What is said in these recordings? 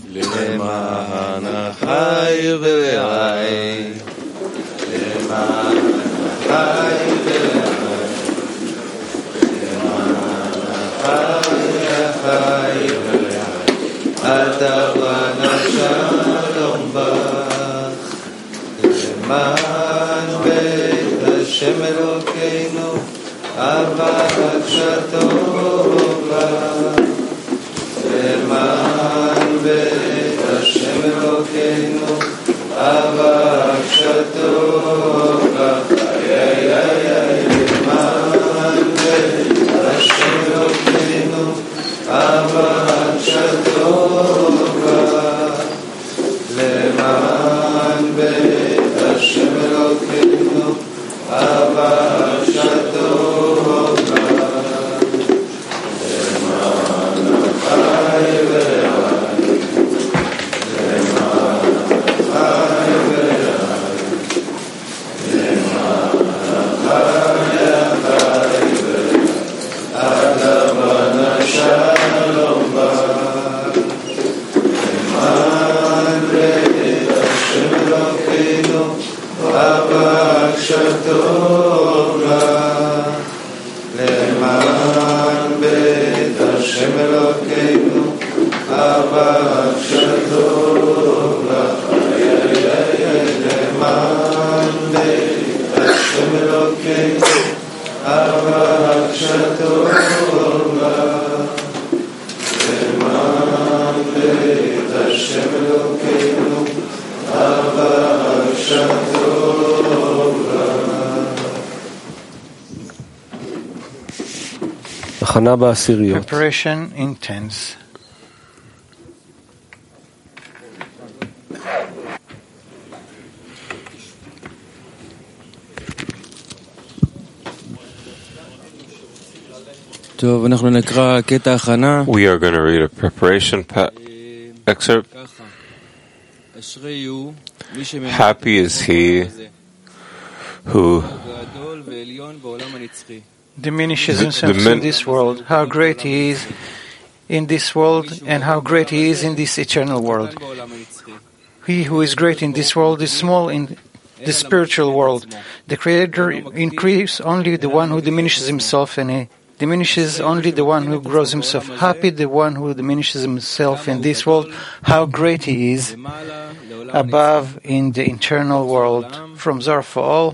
למען החי ורעי, למען החי ורעי, למען החי ורעי, אתה בנה שלום בך, למען בית השם אלוקינו, אהבת שטוב לך, למען בית השם אלוקינו, אהבת שטוב לך, למען בית השם אלוקינו, אהבת שטוב לך, למען בית השם אלוקינו, אהבת שטוב לך, למען החי ורעי, למען החי ורעי, למען החי ורעי, אתה בנה שלום בך, למען בית השם אלוקינו, אהבת שטוב לך, למען בית השם אלוקינו, אהבת שטוב לך, למען בית השם אלוקינו, אהבת שטוב לך, למען בית השם אלוקינו, אהבת שטוב לך. הכנה בעשיריות. Preparation intense. טוב, אנחנו נקרא קטע הכנה. We are going to read a preparation excerpt. Happy is he who Diminishes himself in this world, how great he is in this world and how great he is in this eternal world. He who is great in this world is small in the spiritual world. The Creator increases only the one who diminishes himself, and he diminishes only the one who grows himself. Happy the one who diminishes himself in this world, how great he is above in the eternal world. From Zohar for all.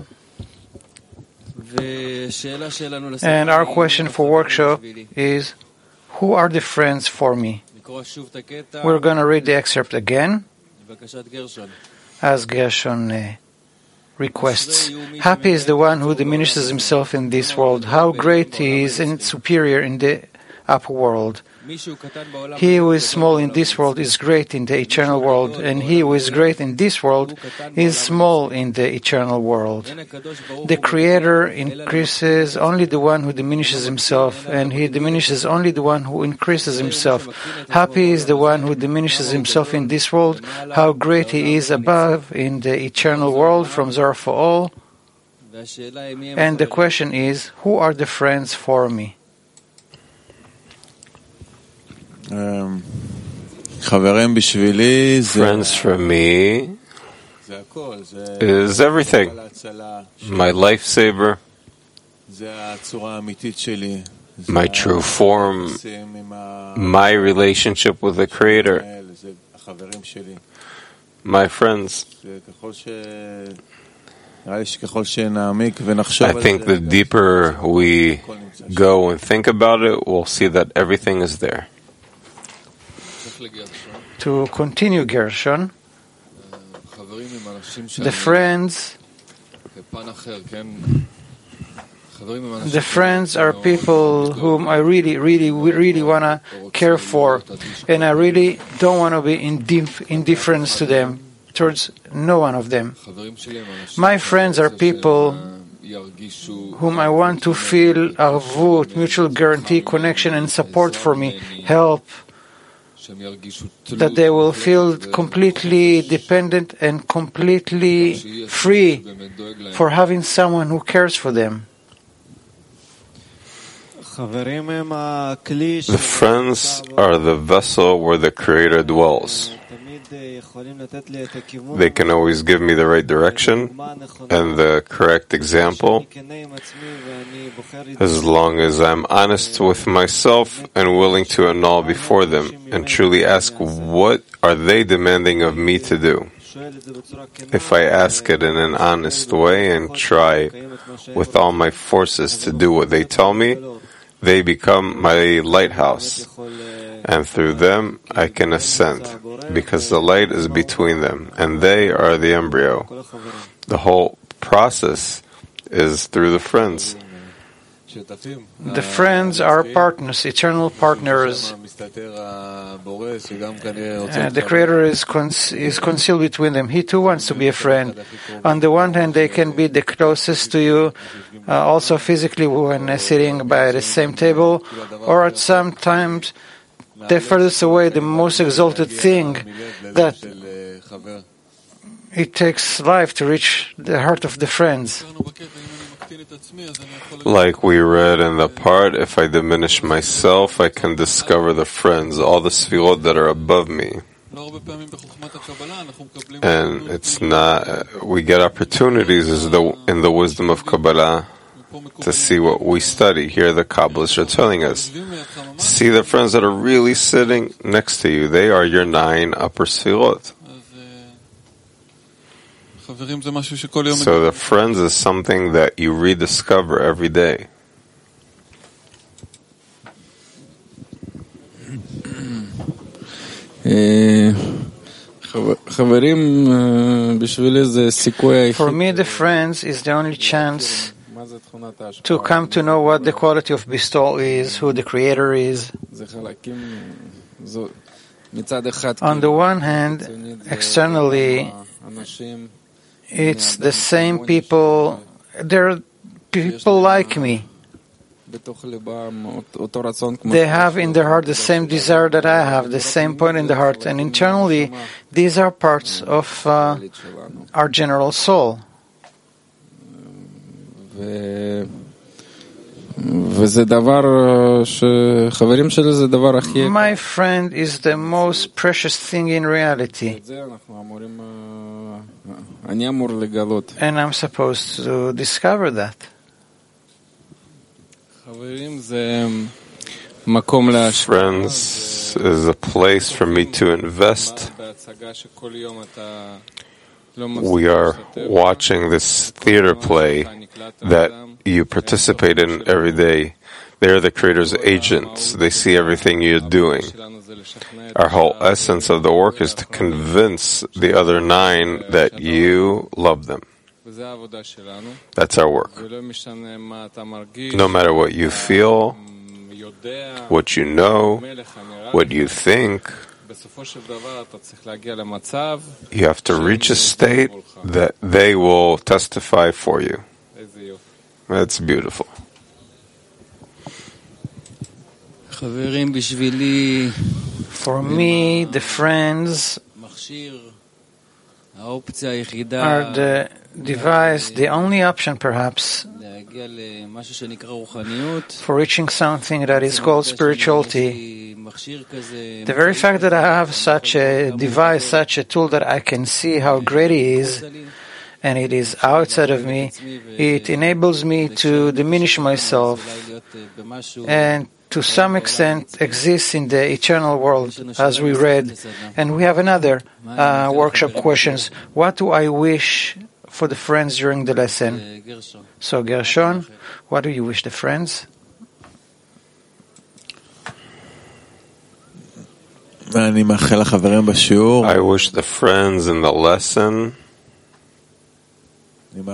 And our question for workshop is, who are the friends for me? We're going to read the excerpt again, as Gershon requests. Happy is the one who diminishes himself in this world. How great he is and superior in the upper world. He who is small in this world is great in the eternal world, and he who is great in this world is small in the eternal world. The Creator increases only the one who diminishes himself, and he diminishes only the one who increases himself. Happy is the one who diminishes himself in this world, how great he is above in the eternal world. From Zohar for all. And the question is, who are the friends for me? friends for me is everything. My lifesaver, my true form, my relationship with the Creator, my friends. I think the deeper we go and think about it, we'll see that everything is there. To continue Gershon, the friends are people whom I really want to care for, and I really don't want to be indifference to them, towards no one of them. My friends are people whom I want to feel arvut, mutual guarantee, connection and support for me, help, that they will feel completely dependent and completely free for having someone who cares for them. The friends are the vessel where the Creator dwells. They can always give me the right direction and the correct example, as long as I'm honest with myself and willing to annul before them and truly ask, what are they demanding of me to do? If I ask it in an honest way and try with all my forces to do what they tell me, they become my lighthouse, and through them I can ascend, because the light is between them, and they are the embryo. The whole process is through the friends. The friends are partners, eternal partners. The Creator is concealed between them. He too wants to be a friend. On the one hand, they can be the closest to you, also physically when sitting by the same table, or at some times the furthest away, the most exalted thing that it takes life to reach the heart of the friends. Like we read in the part, if I diminish myself, I can discover the friends, all the sfirot that are above me. And it's not, we get opportunities as though in the wisdom of Kabbalah to see what we study. Here the Kabbalists are telling us, see the friends that are really sitting next to you. They are your 9 upper sfirot. So the friends is something that you rediscover every day. For me, the friends is the only chance to come to know what the quality of bestowal is, who the Creator is. On the one hand, externally, it's the same people. They're people like me. They have in their heart the same desire that I have, the same point in the heart. And internally, these are parts of our general soul. My friend is the most precious thing in reality. And I'm supposed to discover that. Friends is a place for me to invest. We are watching this theater play that you participate in every day. They are the Creator's agents. They see everything you're doing. Our whole essence of the work is to convince the other 9 that you love them. That's our work. No matter what you feel, what you know, what you think, you have to reach a state that they will testify for you. That's beautiful. For me, the friends are the device, the only option perhaps, for reaching something that is called spirituality. The very fact that I have such a device, such a tool that I can see how great it is, and it is outside of me, it enables me to diminish myself and to some extent exists in the eternal world, as we read. And we have another workshop questions. What do I wish for the friends during the lesson? So Gershon, what do you wish the friends? I wish the friends in the lesson, I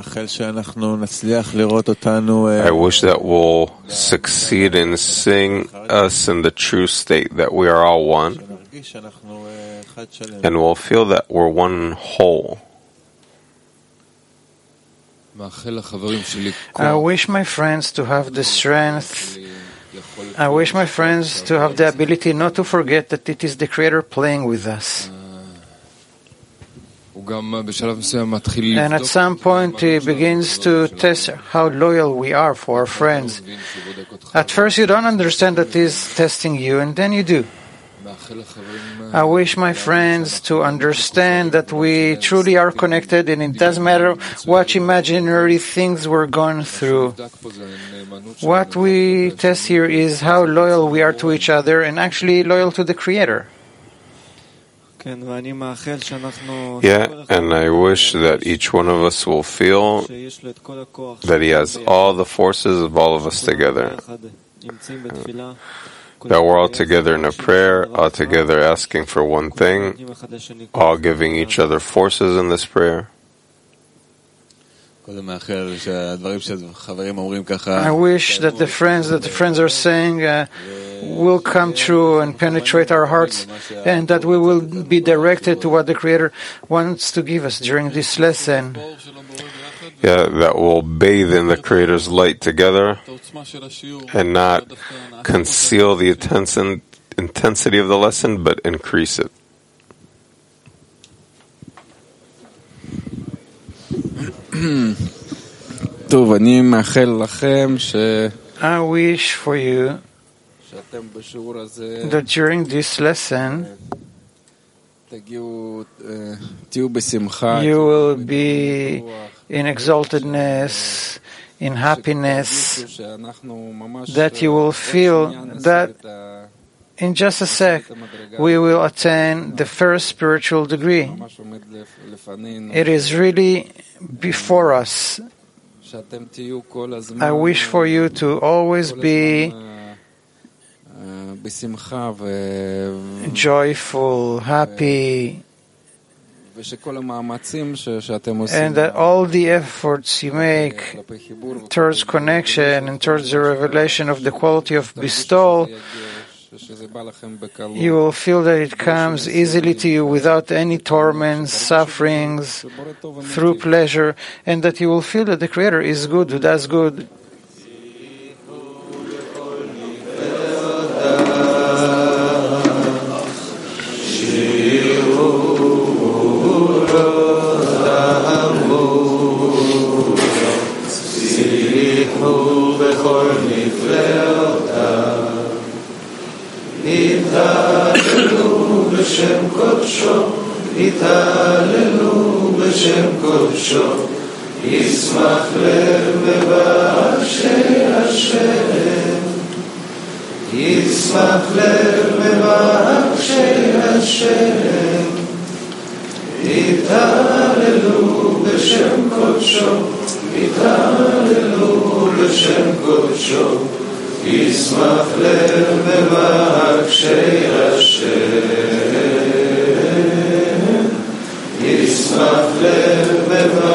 wish that we'll succeed in seeing us in the true state, that we are all one, and we'll feel that we're one whole. I wish my friends to have the strength. I wish my friends to have the ability not to forget that it is the Creator playing with us. And at some point he begins to test how loyal we are for our friends. At first you don't understand that he's testing you, and then you do. I wish my friends to understand that we truly are connected, and it doesn't matter what imaginary things we're going through. What we test here is how loyal we are to each other and actually loyal to the Creator. Yeah, and I wish that each one of us will feel that he has all the forces of all of us together. That we're all together in a prayer, all together asking for one thing, all giving each other forces in this prayer. I wish that the friends are saying will come true and penetrate our hearts, and that we will be directed to what the Creator wants to give us during this lesson. Yeah, that will bathe in the Creator's light together and not conceal the intensity of the lesson, but increase it. I wish for you that during this lesson you will be in exaltedness, in happiness, that you will feel that in just a sec we will attain the first spiritual degree. It is really before us. I wish for you to always be joyful, happy, and that all the efforts you make towards connection and towards the revelation of the quality of bestowal, you will feel that it comes easily to you without any torments, sufferings, through pleasure, and that you will feel that the Creator is good, who does good. התהללו בשם קודשו, ישמח לב מבקשי השם, ישמח לב מבקשי השם, התהללו בשם קודשו, התהללו בשם קודשו, ישמח לב מבקשי השם. ישמח לב מבקשי